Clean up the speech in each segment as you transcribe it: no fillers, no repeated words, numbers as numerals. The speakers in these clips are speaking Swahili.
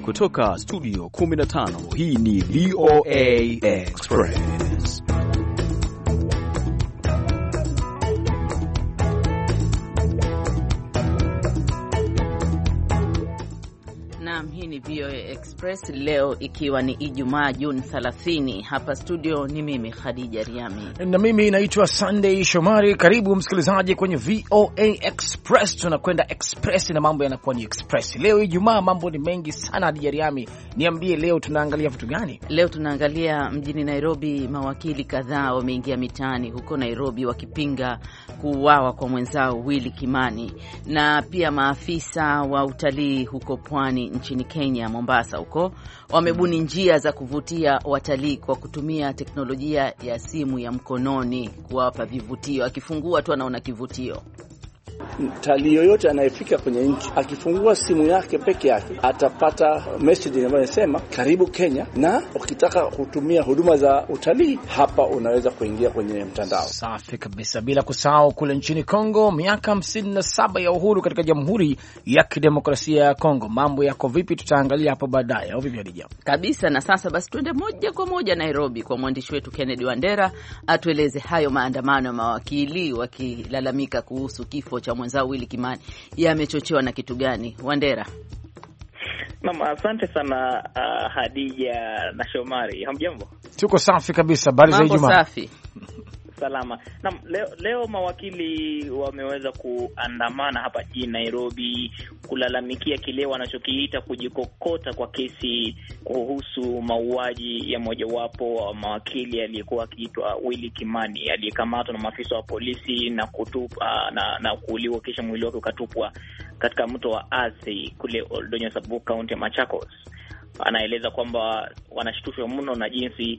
kutoka studio 15, hii ni VOA Express. Hii ni VOA Express leo ikiwa ni Ijumaa Juni 30. Hapa studio ni mimi Khadija Riami na mimi naitwa Sunday Shomari. Karibu msikilizaji kwenye VOA Express. Tunakwenda Express na mambo yanakuwa ni Express. Leo Ijumaa mambo ni mengi sana. Khadija Riami, niambie leo tunaangalia vitu gani? Leo tunaangalia mjini Nairobi, mawakili kadhaa wameingia mitaani huko Nairobi wakipinga kuuawa kwa mwenzao Willy Kimani, na pia maafisa wa utalii huko pwani nchini Kenya, Mombasa huko, wamebuni njia za kuvutia watalii kwa kutumia teknolojia ya simu ya mkononi kuwapa vivutio. Akifungua tu anaona kivutio. Mtalii yoyote anayefika kwenye nchi akifungua simu yake peke yake atapata message ambayo inasema karibu Kenya, na ukitaka kutumia huduma za utalii hapa unaweza kuingia kwenye mtandao. Safi kabisa. Bila kusahau kule nchini Kongo, miaka 57 ya uhuru katika Jamhuri ya Kidemokrasia ya Kongo. Mambo yako vipi? Tutaangalia hapo baadaye, au vipi Hadija? Kabisa. Na sasa basi tuende moja kwa moja Nairobi kwa mwandishi wetu Kennedy Wandera atueleze hayo maandamano ya mawakili wakilalamika kuhusu kifo cha mwenzao Willy Kimani yamechochewa na kitu gani? Wandera. Mama, asante sana Hadija na Shomari. Hamjambo? Tuko safi kabisa. Habari za Ijumaa? Mambo safi. Salama. Leo mawakili wameweza kuandamana hapa jijini Nairobi kulalamikia kile wanachokiita kujikokota kwa kesi kuhusu mauaji ya mojawapo wa mawakili aliyekuwa akiitwa Willy Kimani, aliyekamatwa na maafisa wa polisi na kutupa na kuuliwa, kisha mwili wake ukatupwa katika mto wa Athi kule Oldonyo Sub County ya Machakos. Anaeleza kwamba wanashtushwa mno na jinsi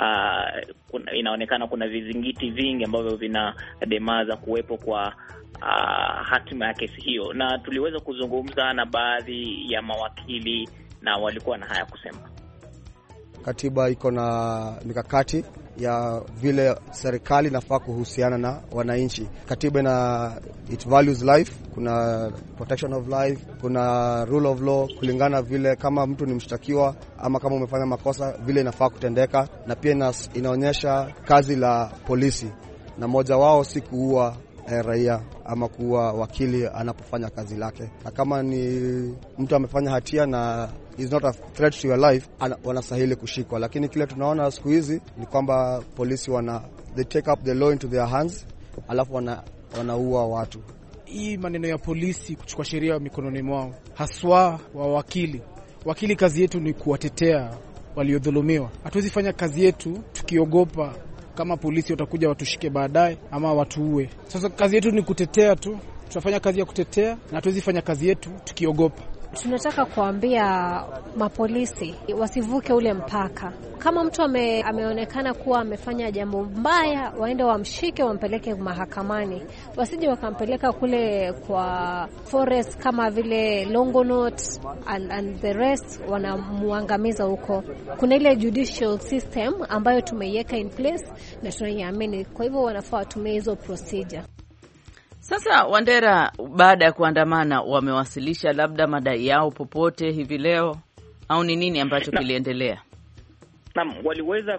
inaonekana kuna vizingiti vingi ambavyo vinademaza kuwepo kwa hatima ya kesi hiyo, na tuliweza kuzungumza na baadhi ya mawakili na walikuwa na haya kusema. Katiba iko na mikakati ya vile serikali inafaa kuhusiana na wananchi. Katiba it values life, kuna protection of life, kuna rule of law, kulingana vile kama mtu ni mshtakiwa ama kama umefanya makosa vile inafaa kutendeka, na pia inaonyesha kazi la polisi, na moja wao si kuua raia ama kuua wakili anapofanya kazi lake. Na kama ni mtu amefanya hatia na is not a threat to your life, wanastahili kushikwa. Lakini kile tunaona siku hizi ni kwamba polisi they take up the law into their hands, alafu wanaua watu. Hii maneno ya polisi kuchukua sheria mikononi mwao, haswa wa wakili kazi yetu ni kuwatetea waliodhulumiwa. Hatuwezi fanya kazi yetu tukiogopa kama polisi watakuja watushike baadaye ama watuue. Sasa kazi yetu ni kutetea tu. Tunafanya kazi ya kutetea na hatuwezi fanya kazi yetu tukiogopa. Tunataka kuambia mapolisi wasivuke ule mpaka. Kama mtu ameonekana kuwa amefanya jambo mbaya, waende wamshike, wampeleke mahakamani. Wasije wakampeleka kule kwa forest kama vile Longonot and the rest, wanamuangamiza huko. Kuna ile judicial system ambayo tumeiweka in place na tunaiamini. Kwa hivyo wanafaa watumie hizo procedure. Sasa Wandera, baada ya kuandamana wamewasilisha labda madai yao popote hivi leo, au ni nini ambacho kiliendelea? Naam, waliweza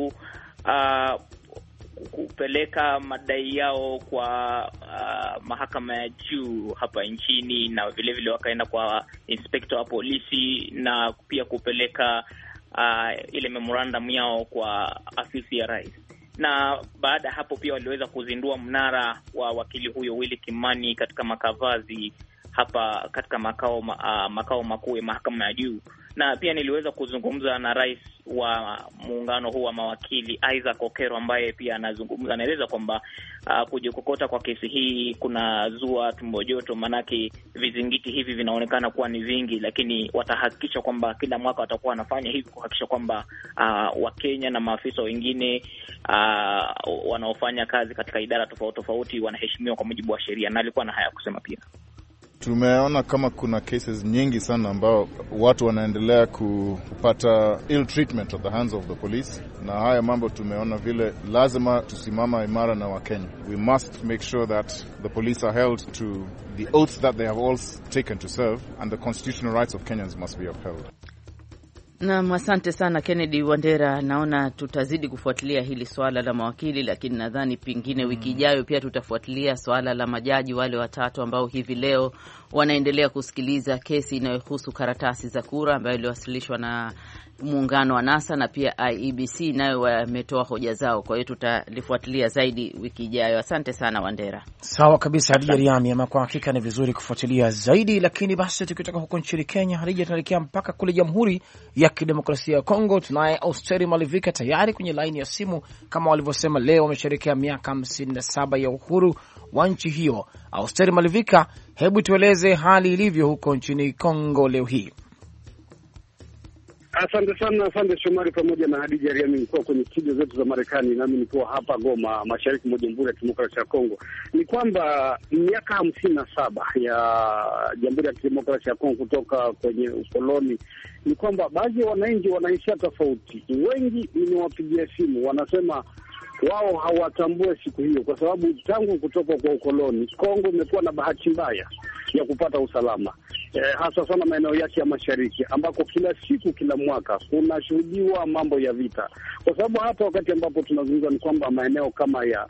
kupeleka madai yao kwa mahakama ya juu hapa nchini, na vile vile wakaenda kwa inspector wa polisi na pia kupeleka ile memorandum yao kwa afisi ya rais. Na baada ya hapo pia waliweza kuzindua mnara wa wakili huyo Willy Kimani katika Makavazi hapa katika makao makuu ya mahakama ya juu. Na pia niliweza kuzungumza na rais wa muungano huu wa mawakili Isaac Okero, ambaye pia anazungumza, anaeleza kwamba kujikokota kwa kesi hii kuna zua tumbo joto, manake vizingiti hivi vinaonekana kuwa ni vingi, lakini watahakikisha kwamba kila mwaka watakuwa wanafanya hivi kuhakikisha kwamba Wakenya na maafisa wengine wanaofanya kazi katika idara tofauti tofauti wanaheshimiwa kwa mujibu wa sheria. Na alikuwa na haya kusema pia. Tumeona kama kuna cases nyingi sana ambao watu wanaendelea kupata ill treatment at the hands of the police, na haya mambo tumeona vile lazima tusimama imara na Wakenya. We must make sure that the police are held to the oaths that they have all taken to serve, and the constitutional rights of Kenyans must be upheld. Naam, asante sana Kennedy Wandera. Naona tutazidi kufuatilia hili swala la mawakili, lakini nadhani pengine wiki ijayo pia tutafuatilia swala la majaji wale watatu ambao hivi leo wanaendelea kusikiliza kesi inayohusu karatasi za kura ambayo iliwasilishwa na muungano wa NASA na pia IEBC nayo wametoa hoja zao. Kwa hiyo tutalifuatilia zaidi wiki ijayo. Asante sana Wandera. Sawa kabisa Hadija Riami, ama kwa hakika ni vizuri kufuatilia zaidi. Lakini basi tukitoka huko nchini Kenya, Hadija, tunaelekea mpaka kule Jamhuri ya Kidemokrasia ya Kongo. Tunaye Austeri Malivika tayari kwenye laini ya simu. Kama walivyosema, leo wamesherehekea miaka 57 ya uhuru wa nchi hiyo. Austeri Malivika, hebu tueleze hali ilivyo huko nchini Kongo leo hii. Asante sana, asante Shomari pamoja na Hadija Riami. Nilikuwa kwenye studio zetu za Marekani, nami nilikuwa hapa Goma, mashariki mwa Jamhuri ya Kidemokrasia ya Kongo. Ni kwamba miaka 57 ya Jamhuri ya Kidemokrasia ya Kongo kutoka kwenye ukoloni, ni kwamba baadhi ya wananchi wanaishia tofauti. Wengi nimewapigia simu, wanasema wao hawatambue siku hiyo kwa sababu tangu kutoka kwa ukoloni Kongo imekuwa na bahati mbaya ya kupata usalama, hasa sana maeneo yake ya mashariki ambako kila siku kila mwaka kunashuhudiwa mambo ya vita. Kwa sababu hata wakati ambapo tunazungumza ni kwamba maeneo kama ya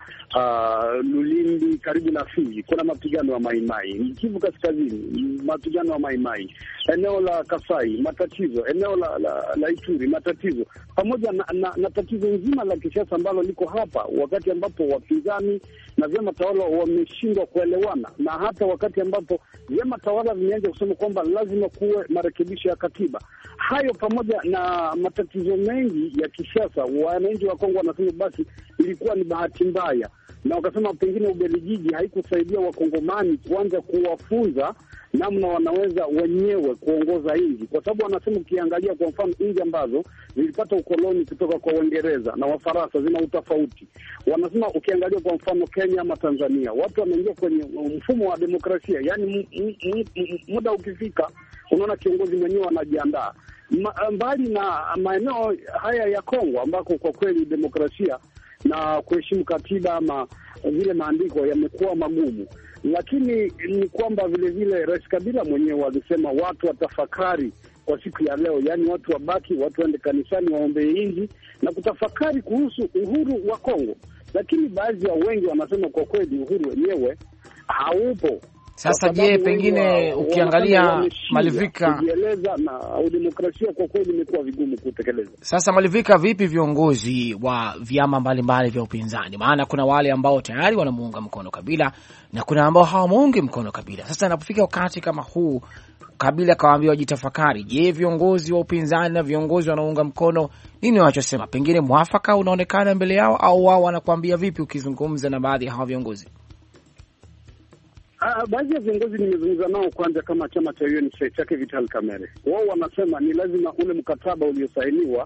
Lulindi karibu na Fizi kuna mapigano ya Maimai, Kivu Kaskazini mapigano ya Maimai, eneo la Kasai matatizo, eneo la Ituri matatizo, pamoja na tatizo nzima la kisiasa ambalo liko hapa, wakati ambapo wapinzani na vyama tawala wameshindwa kuelewana, na hata wakati ambapo vyama tawala vimeanza kusema kwamba lazima kuwe marekebisho ya katiba. Hayo pamoja na matatizo mengi ya kisiasa, wananchi wa Kongo wanasema basi ilikuwa ni bahati mbaya, na wakasema pengine Ubelgiji haikusaidia Wakongomani kuanza kuwafunza namna wanaweza wenyewe kuongoza nchi, kwa sababu wanasema ukiangalia kwa mfano nchi ambazo zilipata ukoloni kutoka kwa Uingereza na Wafaransa zina utofauti. Wanasema ukiangalia kwa mfano Kenya ama Tanzania, watu wameingia kwenye mfumo wa demokrasia, yani muda ukifika unaona kiongozi mwenyewe anajiandaa. Mbali na maeneo haya ya Kongo ambako kwa kweli demokrasia na kuheshimu katiba ama vile maandiko yamekuwa magumu, lakini ni kwamba vile vile Rais Kabila mwenyewe alisema watu watafakari kwa siku ya leo, yani watu wabaki, watu waende kanisani, waombee inji na kutafakari kuhusu uhuru wa Kongo. Lakini baadhi ya wengi wanasema kwa kweli uhuru wenyewe haupo. Sasa je, pengine ukiangalia Malivika, kujieleza na demokrasia kwa kweli imekuwa vigumu kutekeleza. Sasa Malivika, vipi viongozi wa vyama mbalimbali vya upinzani? Maana kuna wale ambao tayari wanamuunga mkono Kabila na kuna ambao hawamuungi mkono Kabila. Sasa inapofika wakati kama huu, Kabila kawaambia wajitafakari. Je, viongozi wa upinzani na viongozi wanaunga mkono nini wanachosema? Pengine mwafaka unaonekana mbele yao, au wao wanakuambia vipi ukizungumza na baadhi ya hawa viongozi? Baadhi ya viongozi nimezungumza nao, kwanza kama chama cha UNC chake Vital Kamerhe, wao wanasema ni lazima ule mkataba uliosainiwa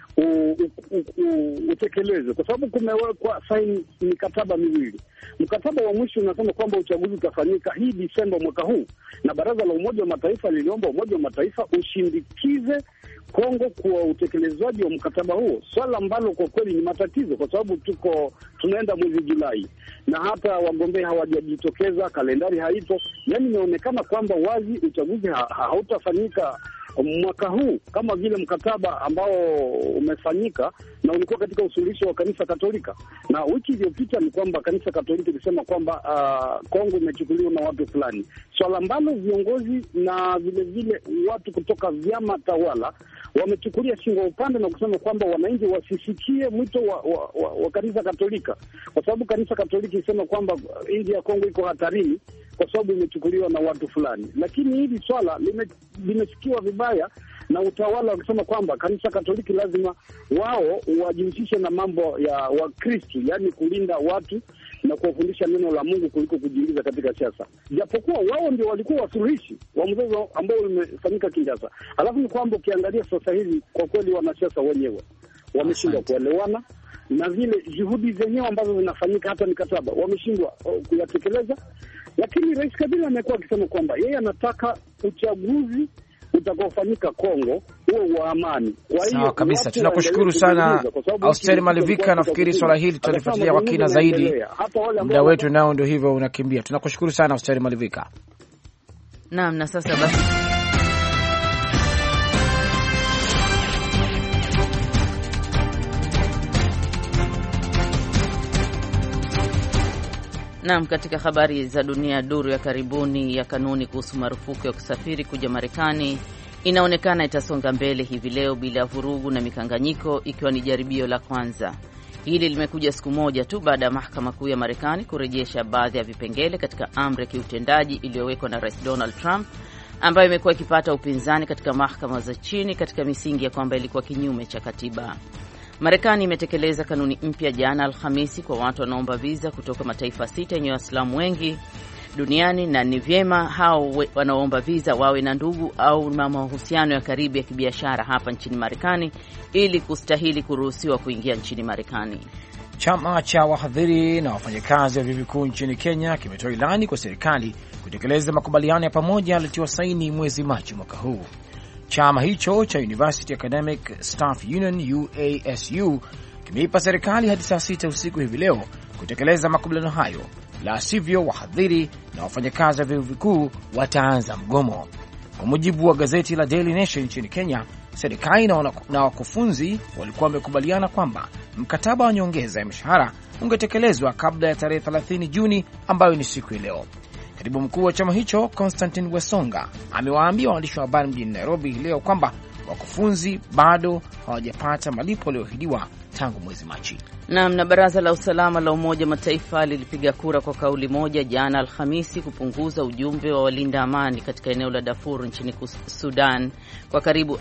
utekelezwe, kwa sababu kumewekwa saini mikataba miwili. Mkataba wa mwisho unasema kwamba uchaguzi utafanyika hii Disemba mwaka huu, na baraza la Umoja wa Mataifa liliomba Umoja wa Mataifa ushindikize Kongo kwa utekelezaji wa mkataba huo, swala ambalo kwa kweli ni matatizo, kwa sababu tunaenda mwezi Julai na hata wagombea hawajajitokeza, kalendari haipo. Yani inaonekana kwamba wazi uchaguzi hautafanyika mwaka huu kama vile mkataba ambao umefanyika na ulikuwa katika usuluhisho wa kanisa Katolika. Na wiki iliyopita ni kwamba kanisa Katolika ilisema kwamba Kongo imechukuliwa na watu fulani, swala ambalo viongozi na vile vile watu kutoka vyama tawala wamechukulia shingo upande na kusema kwamba wananchi wasisikie mwito wa kanisa Katolika, kwa sababu kanisa Katolika ilisema kwamba nchi ya Kongo iko hatarini kwa sababu imechukuliwa na watu fulani. Lakini hili swala limesikiwa vibaya na utawala wakisema kwamba kanisa Katoliki lazima wao wajihusishe na mambo ya Wakristo, yani kulinda watu na kuwafundisha neno la Mungu kuliko kujiingiza katika siasa, japokuwa wao ndio walikuwa wasuluhishi wa mzozo ambao umefanyika Kinshasa. Alafu ni kwamba ukiangalia sasa hivi kwa kweli wanasiasa wenyewe wameshindwa kuelewana, na vile juhudi zenyewe ambazo zinafanyika hata mikataba wameshindwa kuyatekeleza. Lakini Rais Kabila amekuwa akisema kwamba yeye anataka uchaguzi utakaofanyika Kongo uwe wa amani. Kwa hiyo sawa kabisa, tunakushukuru sana Austeri Malivika. Nafikiri swala hili tutalifuatilia kwa kina zaidi, muda wetu nao ndio hivyo unakimbia. Tunakushukuru sana Austeri Malivika. Naam, na sasa basi Naam, katika habari za dunia, duru ya karibuni ya kanuni kuhusu marufuku ya kusafiri kuja Marekani inaonekana itasonga mbele hivi leo bila vurugu na mikanganyiko, ikiwa ni jaribio la kwanza. Hili limekuja siku moja tu baada ya mahakama kuu ya Marekani kurejesha baadhi ya vipengele katika amri ya kiutendaji iliyowekwa na Rais Donald Trump, ambayo imekuwa ikipata upinzani katika mahakama za chini katika misingi ya kwamba ilikuwa kinyume cha katiba. Marekani imetekeleza kanuni mpya jana Alhamisi kwa watu wanaomba visa kutoka mataifa 6 yenye Waislamu wengi duniani, na ni vyema hao wanaoomba visa wawe na ndugu au mahusiano ya karibu ya kibiashara hapa nchini Marekani ili kustahili kuruhusiwa kuingia nchini Marekani. Chama cha wahadhiri na wafanyakazi wa vyuo vikuu nchini Kenya kimetoa ilani kwa serikali kutekeleza makubaliano ya pamoja yaliyotiwa saini mwezi Machi mwaka huu. Chama hicho cha University Academic Staff Union UASU kimeipa serikali hadi saa 6 usiku hivi leo kutekeleza makubaliano hayo, la sivyo wahadhiri na wafanyakazi wa vyuo vikuu wataanza mgomo. Kwa mujibu wa gazeti la Daily Nation nchini Kenya, serikali na wakufunzi walikuwa wamekubaliana kwamba mkataba wa nyongeza ya mshahara ungetekelezwa kabla ya tarehe 30 Juni ambayo ni siku ya leo. Katibu mkuu wa chama hicho Constantine Wesonga amewaambia waandishi wa habari mjini Nairobi leo kwamba wakufunzi bado hawajapata malipo yaliyoahidiwa tangu mwezi Machi. Na Baraza la Usalama la Umoja Mataifa lilipiga kura kwa kauli moja jana Alhamisi kupunguza ujumbe wa walinda amani katika eneo la Darfur nchini Sudan kwa karibu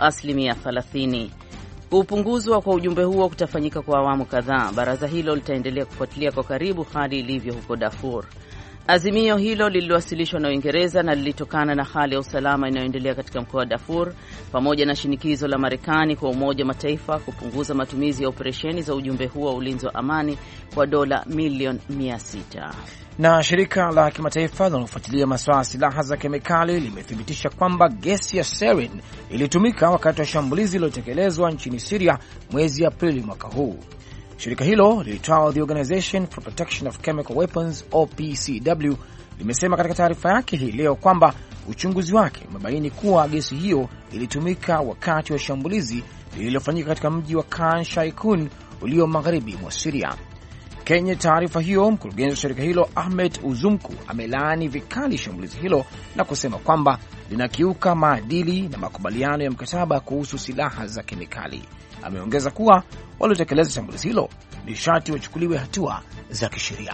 30%. Kupunguzwa kwa ujumbe huo kutafanyika kwa awamu kadhaa. Baraza hilo litaendelea kufuatilia kwa karibu hali ilivyo huko Darfur. Azimio hilo liliwasilishwa na Uingereza na lilitokana na hali ya usalama inayoendelea katika mkoa wa Darfur pamoja na shinikizo la Marekani kwa Umoja Mataifa kupunguza matumizi ya operesheni za ujumbe huo wa ulinzi wa amani kwa dola milioni 600. Na shirika la kimataifa linalofuatilia masuala ya silaha za kemikali limethibitisha kwamba gesi ya sarin ilitumika wakati wa shambulizi lililotekelezwa nchini Syria mwezi Aprili mwaka huu. Shirika hilo liitwalo The Organization for Protection of Chemical Weapons OPCW limesema katika taarifa yake hii leo kwamba uchunguzi wake umebaini kuwa gesi hiyo ilitumika wakati wa shambulizi lililofanyika katika mji wa Khan Shaikun ulio magharibi mwa Syria. Kwenye taarifa hiyo, mkurugenzi wa shirika hilo Ahmed Uzumku amelaani vikali shambulizi hilo na kusema kwamba linakiuka maadili na makubaliano ya mkataba kuhusu silaha za kemikali. Ameongeza kuwa waliotekeleza shambulizi hilo ni sharti wachukuliwe hatua za kisheria.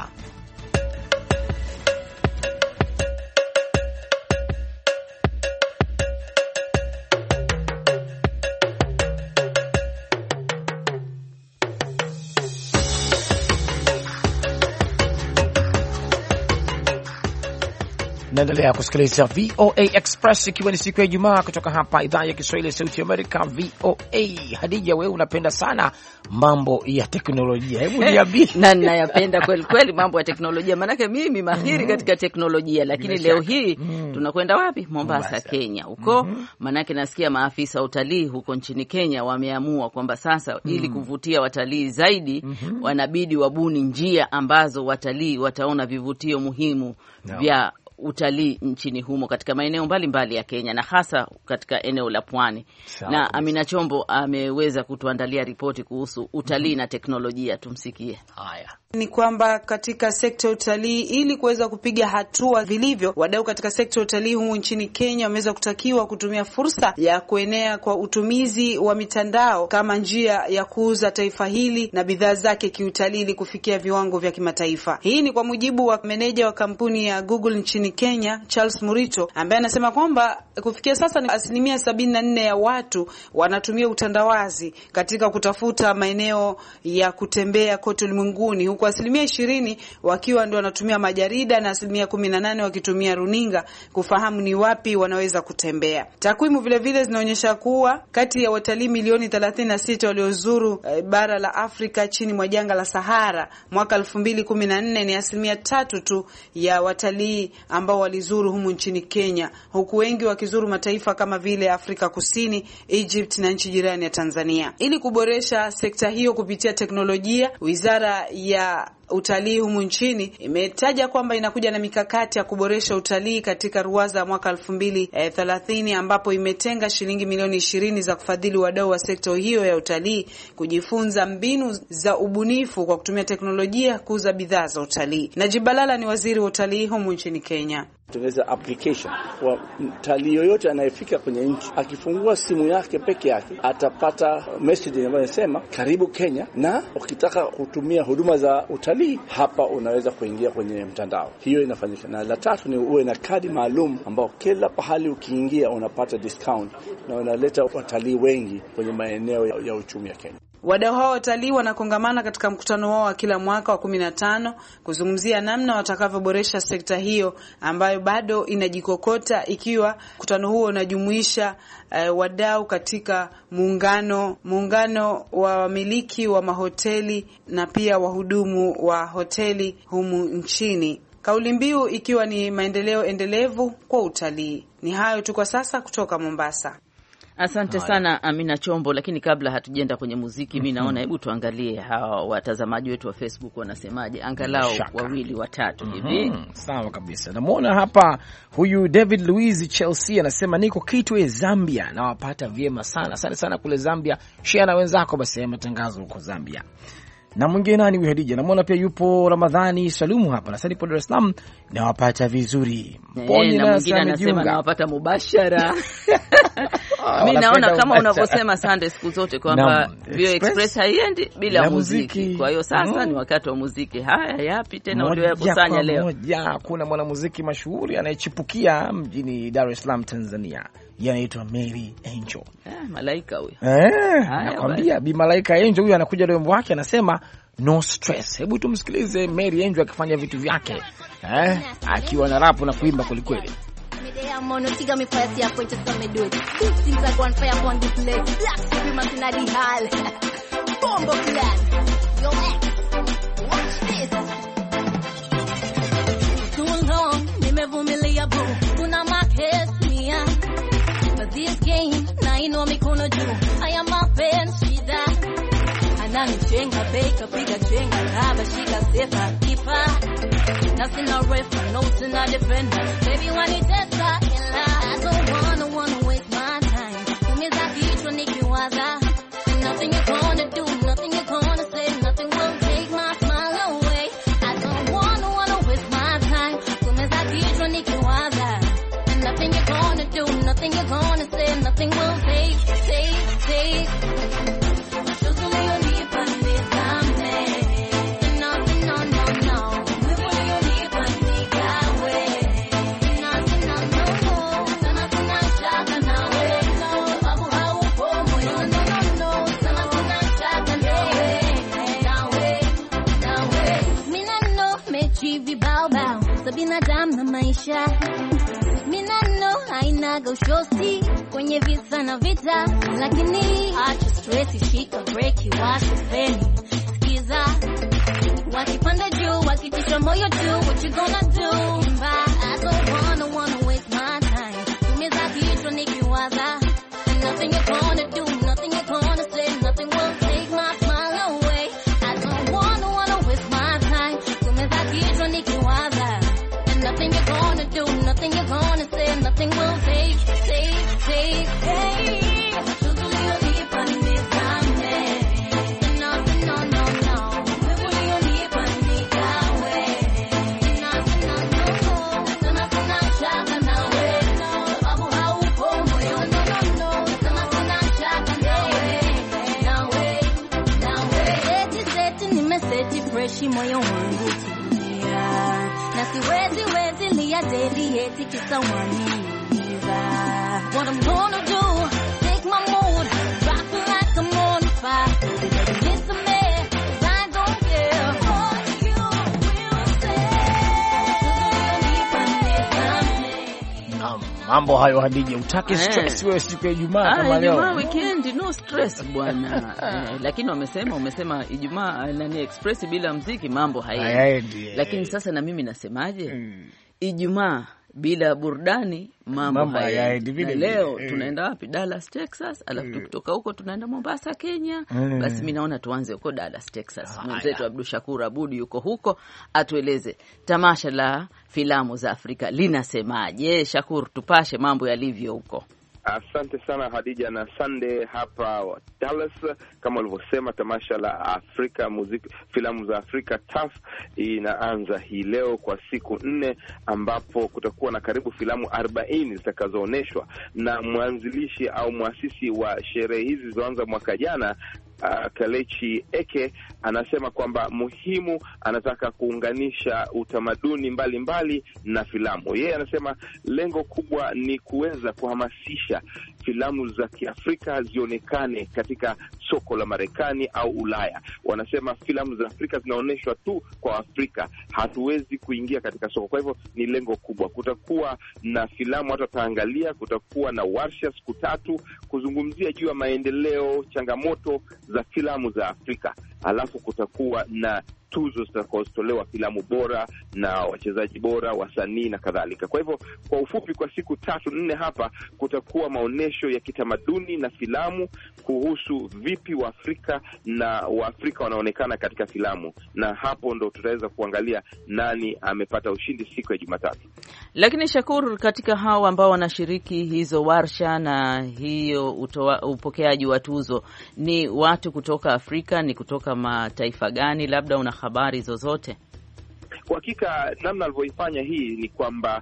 Naendelea kusikiliza VOA Express ikiwa ni siku ya Ijumaa kutoka hapa idhaa ya Kiswahili ya Sauti ya Amerika VOA. Hadija, wewe unapenda sana mambo ya teknolojia. Hebu niambie. Na ninayapenda kweli kweli mambo ya teknolojia, maana mimi mahiri katika teknolojia, lakini leo hii tunakwenda wapi? Mombasa, Kenya. Huko maana nasikia maafisa wa utalii huko nchini Kenya wameamua kwamba sasa ili kuvutia watalii zaidi wanabidi wabuni njia ambazo watalii wataona vivutio muhimu vya utalii nchini humo katika maeneo mbalimbali ya Kenya na hasa katika eneo la pwani. Na Amina Chombo ameweza kutuandalia ripoti kuhusu utalii na teknolojia. Tumsikie. Haya. Ni kwamba katika sekta ya utalii, ili kuweza kupiga hatua vilivyo, wadau katika sekta ya utalii humu nchini Kenya wameweza kutakiwa kutumia fursa ya kuenea kwa utumizi wa mitandao kama njia ya kuuza taifa hili na bidhaa zake kiutalii ili kufikia viwango vya kimataifa. Hii ni kwa mujibu wa meneja wa kampuni ya Google nchini Kenya, Charles Murito, ambaye anasema kwamba kufikia sasa ni 74% ya watu wanatumia utandawazi katika kutafuta maeneo ya kutembea kote ulimwenguni, huku 20% wakiwa ndio wanatumia majarida na 18% wakitumia runinga kufahamu ni wapi wanaweza kutembea. Takwimu vile vile zinaonyesha kuwa kati ya watalii milioni 36 waliozuru bara la Afrika chini mwa jangwa la Sahara mwaka 2014 ni 3% tu ya watalii ambao walizuru humu nchini Kenya, huku wengi wakizuru mataifa kama vile Afrika Kusini, Egypt na nchi jirani ya Tanzania. Ili kuboresha sekta hiyo kupitia teknolojia, Wizara ya ya utalii humu nchini imetaja kwamba inakuja na mikakati ya kuboresha utalii katika ruwaza mwaka 2030 ambapo imetenga shilingi milioni 20 za kufadhili wadau wa sekta hiyo ya utalii kujifunza mbinu za ubunifu kwa kutumia teknolojia kuuza bidhaa za utalii. Najib Balala ni waziri wa utalii humu nchini Kenya. Tungeza application kwa mtalii yoyote anayefika kwenye nchi, akifungua simu yake peke yake atapata message ambayo inasema karibu Kenya, na ukitaka kutumia huduma za utalii hapa unaweza kuingia kwenye mtandao. Hiyo inafanyika. Na la tatu ni uwe na kadi maalum ambao kila pahali ukiingia unapata discount na unaleta watalii wengi kwenye maeneo ya uchumi ya Kenya. Wadau hao watalii wanakongamana katika mkutano wao wa kila mwaka wa 15 kuzungumzia namna watakavyoboresha sekta hiyo ambayo bado inajikokota, ikiwa mkutano huo unajumuisha wadau katika muungano wa wamiliki wa mahoteli na pia wahudumu wa hoteli humu nchini. Kauli mbiu ikiwa ni maendeleo endelevu kwa utalii. Ni hayo tu kwa sasa kutoka Mombasa. Asante sana Amina Chombo, lakini kabla hatujenda kwenye muziki, mimi naona hebu tuangalie hawa watazamaji wetu wa Facebook wanasemaje, angalau wawili watatu hivi. Sawa kabisa. Namuona hapa huyu David Louise Chelsea anasema niko Kitwe Zambia, na wapata vyema sana. Asante sana kule Zambia. Share na wenzako basi ya matangazo huko Zambia. Na mwingine nani huyu Hadija? Namuona pia yupo Ramadhani Salumu hapa. Na sasa nipo Dar es Salaam na wapata vizuri. Poni na mwingine anasema na wapata mubashara. Mimi naona kama unavyosema Sunday siku zote kwamba Vio Express haiendi bila muziki. Kwa hiyo sasa ni wakati wa muziki. Haya yapi tena ndio yakusanya leo? Kuna mwanamuziki mashuhuri anayechipukia mjini Dar es Salaam Tanzania. Yanaitwa Mary Angel. Malaika huyo. Nakwambia Bi Malaika Angel huyu anakuja na wimbo wake anasema no stress. Hebu tumsikilize Mary Angel akifanya vitu vyake. Akiwa na rap na kuimba kweli kweli. I'm on Tiga me fire see a point to tell me do it. Things like one fire upon this leg. Black supremacy in the hall. Bombo clan. Yo watch this. Too long, nimevumilia boo. Kuna makesi mia. But this game, na ino mikono juu. I am a pen shida. Ananichenga beka piga chenga haba shika sefa kipa. Nothing no ref, no sin no defender. Baby when it testa ila. I don't wanna waste my time. Umiza kichwa nikiwaza. Nothing you gonna do, nothing you gonna say, nothing will take my smile away. I don't wanna waste my time. Umiza kichwa nikiwaza. Nothing you gonna do, nothing you gonna say, nothing will take. Binadamu na maisha minano haina goshosi kwenye visa na vita, lakini acha stress, shika break, wash feni, skiza wakipanda juu, wakitisha moyo tu, what you gonna do? I don't wanna waste my time. Umiza kichwa nikiwaza. Nothing you gonna do, nothing you gonna say, nothing will take my smile away. I don't wanna waste my time. Umiza kichwa nikiwaza. Nothing you're gonna do, nothing you're gonna say, nothing will take. Hey, tuzuli unipa nizame. No. Wewe unipa nikawe. No. Sana shaka nawe. Sababu haupo moyo. No. Sana shaka nawe. Seti nimeseti fresh moyo wangu tia. Na siwezi lia daily eti kisawaniza. What I'm gonna do, take my mood, rock it like I'm on fire. Listen me, I don't care what you will say. Mambo hayo Hadija, utake stress wewe siku ya Ijumaa kama leo. Ijumaa weekend no stress bwana. Lakini umesema Ijumaa nani express bila muziki mambo hayaendi. Lakini sasa na mimi nasemaje? Ijumaa bila burudani mambo hayaendi. Leo tunaenda wapi? Dallas, Texas, alafu tukitoka huko tunaenda Mombasa, Kenya. Basi mimi naona tuanze huko Dallas, Texas. Mwenzetu Abdul Shakur Abud yuko huko, atueleze tamasha la filamu za Afrika linasemaje. Shakur, tupashe mambo yalivyo huko. Asante sana Hadija na Sunday hapa Dallas. Kama ulivyosema, tamasha la Afrika filamu za Afrika TAF inaanza hii leo kwa siku 4, ambapo kutakuwa na karibu filamu 40 zitakazoonyeshwa, na mwanzilishi au muasisi wa sherehe hizi zilizoanza mwaka jana Kalechi Eke anasema kwamba muhimu, anataka kuunganisha utamaduni mbalimbali na filamu. Yeye anasema lengo kubwa ni kuweza kuhamasisha filamu za Kiafrika zionekane katika soko la Marekani au Ulaya. Wanasema filamu za Afrika zinaonyeshwa tu kwa Afrika, hatuwezi kuingia katika soko. Kwa hivyo ni lengo kubwa. Kutakuwa na filamu watu wataangalia, kutakuwa na warsha siku 3 kuzungumzia juu ya maendeleo, changamoto za filamu za Afrika. Alafu kutakuwa na tuzo zitakazotolewa filamu bora na wachezaji bora, wasanii na kadhalika. Kwa hivyo kwa ufupi, kwa siku 3-4 hapa kutakuwa maonesho ya kitamaduni na filamu kuhusu vipi Waafrika na Waafrika wanaonekana katika filamu, na hapo ndo tutaweza kuangalia nani amepata ushindi siku ya Jumatatu. Lakini Shakur, katika hao ambao wanashiriki hizo warsha na hiyo upokeaji wa tuzo, ni watu kutoka Afrika, ni kutoka mataifa gani? Labda una habari zozote? Kwa hakika namna alivyoifanya hii ni kwamba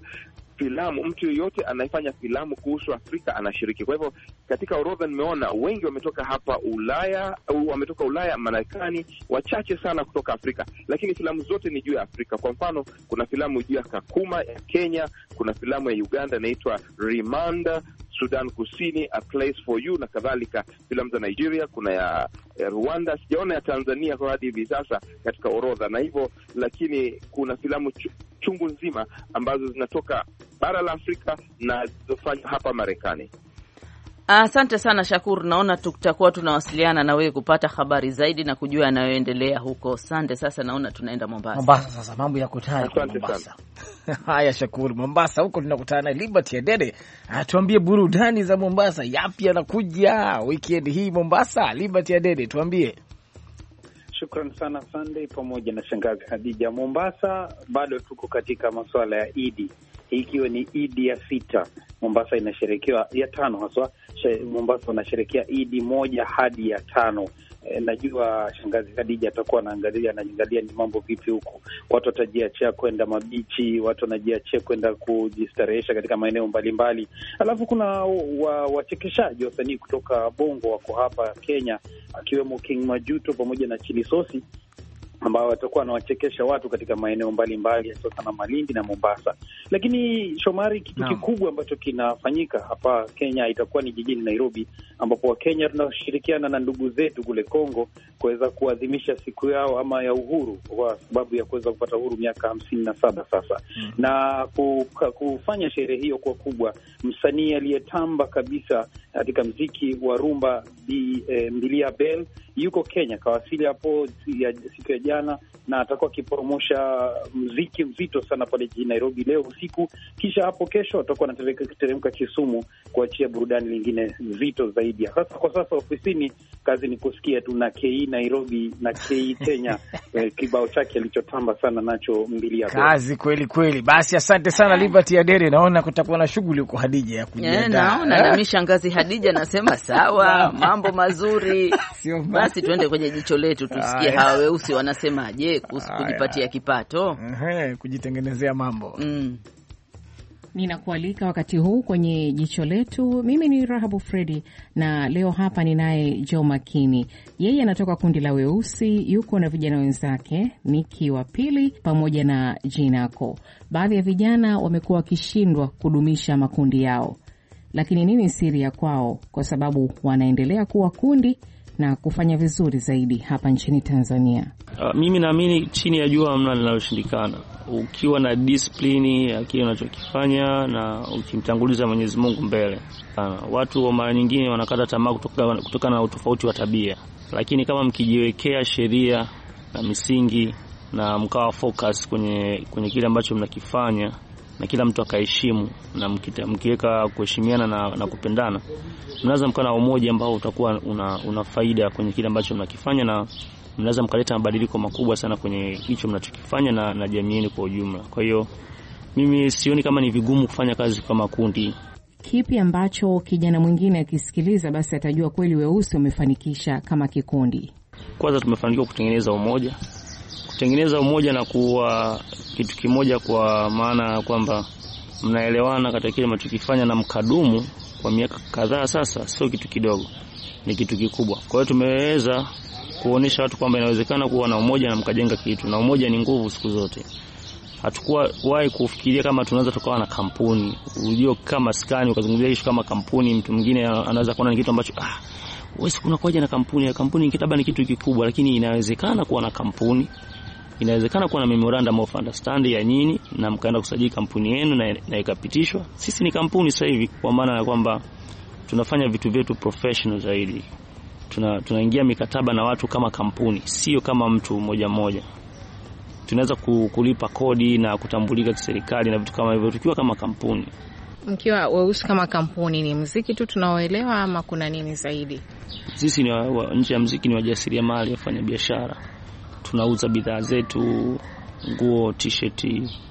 mtu yoyote anayefanya filamu kuhusu Afrika anashiriki. Kwa hivyo katika orodha nimeona wengi wametoka hapa Ulaya, au wametoka Ulaya, Marekani, wachache sana kutoka Afrika, lakini filamu zote ni juu ya Afrika. Kwa mfano, kuna filamu juu ya Kakuma ya Kenya, kuna filamu ya Uganda inaitwa Rwanda, Sudan Kusini A Place for You na kadhalika. Filamu za Nigeria kuna ya Rwanda, sijaona ya Tanzania kwa hadi hivi sasa katika orodha na hivyo, lakini kuna filamu chungu nzima ambazo zinatoka bara la Afrika na zilizofanywa hapa Marekani. Asante sana Shakur, naona tutakuwa tunawasiliana na wewe kupata habari zaidi na kujua yanayoendelea huko. Asante. Sasa naona tunaenda Mombasa. Mombasa sasa mambo ya kutana kwa Mombasa. Haya Shakur, Mombasa huko tunakutana na Liberty Adede. Tuambie burudani za Mombasa, yapi yanakuja weekend hii Mombasa? Liberty Adede, tuambie. Shukran sana Sunday pamoja na shangazi Hadija. Mombasa bado tuko katika masuala ya Idi, hii ikiwa ni Idi ya 6. Mombasa inasherekewa ya 5 haswa. Mombasa wanasherekea Idi 1 hadi ya 5. Najua shangazi Hadija atakuwa anaangalia ni mambo vipi huko. Watu watajiachia kwenda mabichi, watu wanajiachia kwenda kujistarehesha katika maeneo mbalimbali. Alafu kuna wachekeshaji, wasanii kutoka Bongo wako hapa Kenya, akiwemo King Majuto pamoja na Chili Sosi, ambao watakuwa wanawachekesha watu katika maeneo mbalimbali hasa na Malindi na Mombasa. Lakini Shomari, kitu kikubwa ambacho kinafanyika hapa Kenya itakuwa ni jijini Nairobi, ambapo Wakenya tunashirikiana na ndugu zetu kule Kongo kuweza kuadhimisha siku yao ama ya uhuru, kwa sababu ya kuweza kupata uhuru miaka 57 sasa. Na kufanya sherehe hiyo kwa kubwa, msanii aliyetamba kabisa katika mziki wa rumba Mbilia Bell yuko Kenya, kawasili hapo siku ya jana, na atakuwa akipromosha mziki mzito sana pale jijini Nairobi leo usiku. Kisha hapo kesho atakuwa anateremka Kisumu kuachia burudani lingine zito zaidi. Sasa kwa sasa ofisini kazi ni kusikia tu na KE Nairobi na KE Kenya kibao chake alichotamba sana nacho Mbilia Bell. Kazi kweli kweli. Basi asante sana Liberty Adede, naona kutakuwa na shughuli huko Hadija ya kujiandaa. Naona na mimi shangazi Hadija nasema sawa, mambo mazuri. Basi tuende kwenye jicho letu tusikie hawa weusi wanasemaje kuhusu kujipatia kipato. Kujitengenezea mambo. Ninakualika wakati huu kwenye jicho letu. Mimi ni Rahabu Fredi na leo hapa ninaye Joe Makini. Yeye anatoka kundi la weusi, yuko na vijana wenzake Niki wa Pili pamoja na Jinako. Baadhi ya vijana wamekuwa wakishindwa kudumisha makundi yao, lakini nini siri ya kwao? Kwa sababu wanaendelea kuwa kundi na kufanya vizuri zaidi hapa nchini Tanzania. Mimi naamini chini ya jua hamna linaloshindikana. Ukiwa na discipline ya kile unachokifanya na ukimtanguliza Mwenyezi Mungu mbele. Watu mara nyingine wanakata tamaa kutokana na utofauti wa tabia. Lakini kama mkijiwekea sheria na misingi na mkawa focus kwenye kile ambacho mnakifanya, na kila mtu akaheshimu, na mkiweka kuheshimiana na kupendana, mnaweza mkana umoja ambao utakuwa una faida kwenye kile ambacho mnakifanya, na mnaweza mkaleta mabadiliko makubwa sana kwenye hicho mnachokifanya na jamii yenu kwa ujumla. Kwa hiyo mimi sioni kama ni vigumu kufanya kazi kama kundi. Kipi ambacho kijana mwingine akisikiliza basi atajua kweli Weusi wamefanikisha kama kikundi? Kwanza tumefanikiwa kutengeneza umoja na kuwa kitu kimoja, kwa maana kwamba mnaelewana katika kile mnachokifanya na mkadumu kwa miaka kadhaa sasa. Sio kitu kidogo, ni kitu kikubwa. Kwa hiyo tumeweza kuonesha watu kwamba inawezekana kuwa na umoja na mkajenga kitu, na umoja ni nguvu siku zote. Hatakuwa wahi kufikiria kama tunaweza tukawa na kampuni. Unajua kama skani ukazungumzia hicho kama kampuni, mtu mwingine anaweza kuona ni kitu ambacho wewe kuna kwaje na kampuni? Kampuni kitaba ni kitu kikubwa, lakini inawezekana kuwa na kampuni. Inawezekana kuwa na memorandum of understanding ya nyinyi na mkaenda kusajili kampuni yenu na ikapitishwa. Sisi ni kampuni sasa hivi, kwa maana ya kwamba tunafanya vitu vyetu professional zaidi. Tunaingia mikataba na watu kama kampuni, sio kama mtu mmoja. Tunaweza kulipa kodi na kutambulika kiserikali na vitu kama hivyo tukiwa kama kampuni. Mkiwa Weusi kama kampuni, ni muziki tu tunaoelewa ama kuna nini zaidi? Sisi ni nje ya muziki, ni wajasiriamali, wafanya biashara. Tunauza bidhaa zetu, nguo, t-shirt,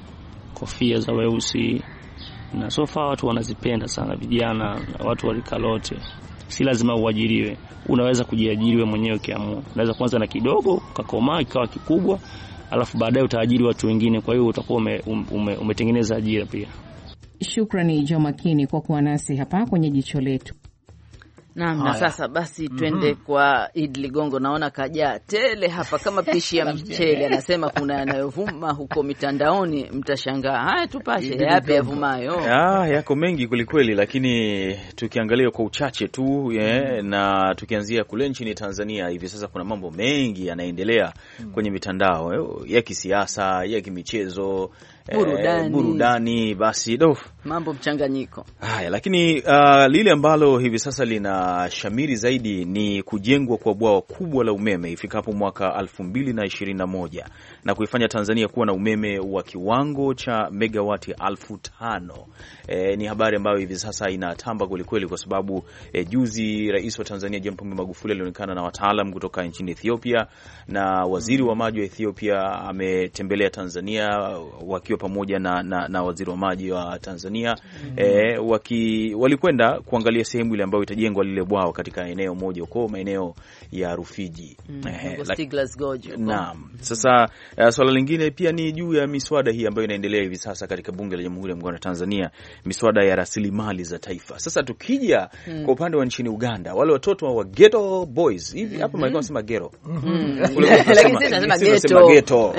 kofia za Weusi, na sofa watu wanazipenda sana, vijana, watu wa rika lote. Si lazima uajiriwe, unaweza kujiajiri wewe mwenyewe ukiamua. Unaweza kuanza na kidogo, ukakomaa ikawa kikubwa, alafu baadaye utaajiri watu wengine. Kwa hiyo utakuwa umetengeneza ajira pia. Shukrani Joe Makini kwa kuwa nasi hapa kwenye jicho letu. Naam, na sasa basi twende kwa Idi Ligongo. Naona kaja tele hapa kama pishi ya mchele. Anasema kuna yanayovuma huko mitandaoni, mtashangaa. Haya, tupashe yapi yavumayo? Yako mengi kulikweli, lakini tukiangalia kwa uchache tu na tukianzia kule nchini Tanzania, hivi sasa kuna mambo mengi yanaendelea kwenye mitandao ya kisiasa, ya kimichezo, burudani, basi mambo mchanganyiko. Haya, lakini lile ambalo hivi sasa lina shamiri zaidi ni kujengwa kwa bwawa kubwa la umeme ifikapo mwaka 2021 na kuifanya Tanzania kuwa na umeme wa kiwango cha megawati 5,000. Ni habari ambayo hivi sasa inatamba kweli kwa sababu juzi Rais wa Tanzania John Pombe Magufuli alionekana na wataalamu kutoka nchini Ethiopia, na waziri wa maji wa Ethiopia ametembelea Tanzania wakiwa pamoja na waziri wa maji wa Tanzania. Walikwenda kuangalia sehemu ile ambayo itajengwa lile bwawa katika eneo moja huko maeneo ya Rufiji. Naam. Sasa swala lingine pia ni juu ya miswada hii ambayo inaendelea hivi sasa katika bunge la Jamhuri ya Muungano wa Tanzania, miswada ya rasilimali za taifa. Sasa tukija kwa upande wa nchini Uganda, wale watoto wa ghetto boys hivi hapa mlikuwa mnasema ghetto. Lakini sisi tunasema ghetto.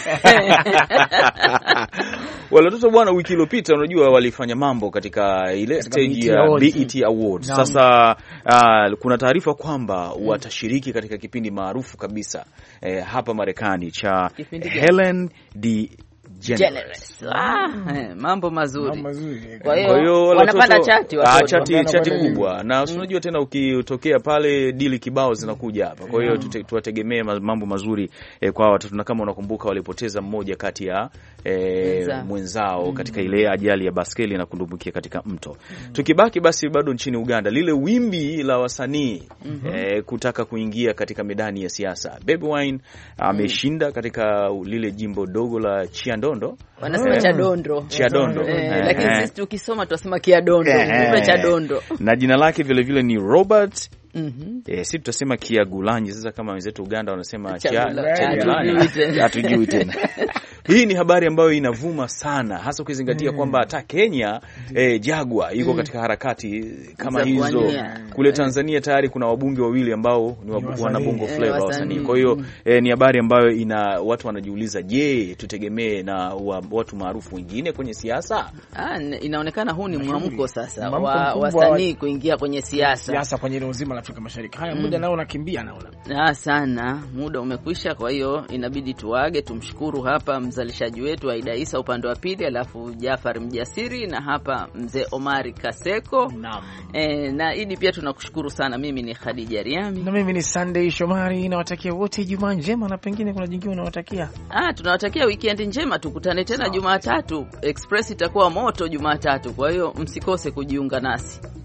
Wale watoto bwana, wiki iliyopita unajua walifanya mambo katika ile stage ya BET Awards. Sasa kuna taarifa kwamba watashiriki katika kipindi maarufu kabisa hapa Marekani cha Helen DeGeneres. Mambo mazuri. Kwa hiyo wanapanda chati kubwa, na unajua tena ukitokea pale dili kibao zinakuja hapa. Kwa hiyo tuwategemee mambo mazuri kwa watoto, na kama unakumbuka walipoteza mmoja kati ya mwenzao katika ile ajali ya baskeli na kudumbukia katika mto. Tukibaki basi bado nchini Uganda, lile wimbi la wasanii kutaka kuingia katika medani ya siasa. Baby Wine ameshinda katika lile jimbo dogo la Chiadondo. Wanasema Chadondo. Lakini sisi tukisoma tunasema Kiadondo. Chadondo. Na jina lake vile vile ni Robert. Sisi tutasema Kiagulanyi. Sasa kama wenzetu Uganda wanasema Chagulanyi, hatujui tena. Hii ni habari ambayo inavuma sana, hasa ukizingatia kwamba hata Kenya Jagwa yuko katika harakati kama hizo. Kule Tanzania tayari kuna wabunge wawili ambao ni wana bongo flavor wasanii. Kwa hiyo ni habari ambayo watu wanajiuliza, je, tutegemee na watu maarufu wengine kwenye siasa? Inaonekana huu ni mwamko sasa wa wasanii kuingia kwenye siasa kwenye ile uzima la Afrika Mashariki. Haya, muda nao unakimbia naona. Sana, muda umekwisha, kwa hiyo inabidi tuage. Tumshukuru hapa mzalishaji wetu Aida Isa upande wa pili, alafu Jafar Mjasiri na hapa mzee Omari Kaseko. Naam. Na Idi pia tunakushukuru sana. Mimi ni Khadija Riami. Na mimi ni Sunday Shomari, nawatakia wote Ijumaa njema, na pengine kuna jingine unawatakia. Tunawatakia weekend njema, tukutane tena Jumatatu. Express itakuwa moto Jumatatu, kwa hiyo msikose kujiunga nasi.